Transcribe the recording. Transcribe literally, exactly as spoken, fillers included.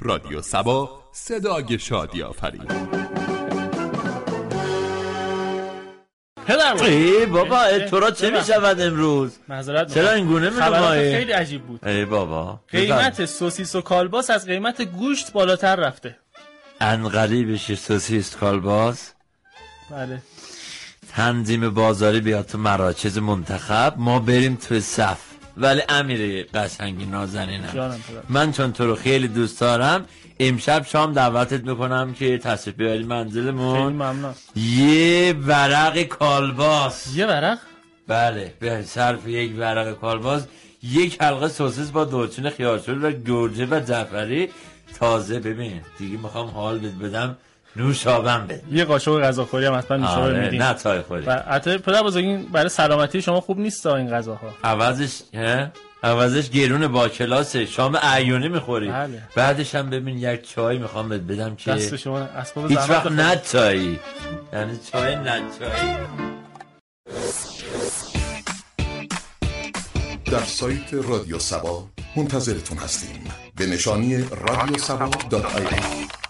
رادیو سبا، صدای شادی آفرین. پدر ای بابا تو را چه میشود امروز؟ معذرت چرا این گونه می‌نمایی؟ خیلی عجیب بود. ای بابا قیمت سوسیس و کالباس از قیمت گوشت بالاتر رفته. انقریبش سوسیس کالباس؟ بله. تنظیم بازاری بیاد تو مراکز منتخب، ما بریم تو صف. ولی امیر قشنگی نازنینم، من چون تو رو خیلی دوست دارم امشب شام دعوتت میکنم که تشریف بیاری منزلمون. خیلی ممنون. یه ورق کالباس. یه ورق؟ بله، به صرف یک ورق کالباس یک حلقه سوسیس با دورچین خیارشور و گرجه و جعفری تازه. ببین دیگه میخوام حال بد بدم نوشابم بده. یه قاشق غذاخوری هم حتما نوشابه میدین. نه تای خوری. البته پدر بزرگین برای سلامتی شما خوب نیست این غذاها. عوضش ها عوضش گرون با کلاسه، شام عیونی میخوری. بله. بعدش هم ببین یک چای میخوام بهت بدم که دست شما اسباب هیچ زحمت وقت نه چایی، یعنی چای نه چایی. در سایت رادیو سبا منتظرتون هستیم به نشانی رادیو سبا دات آی ای.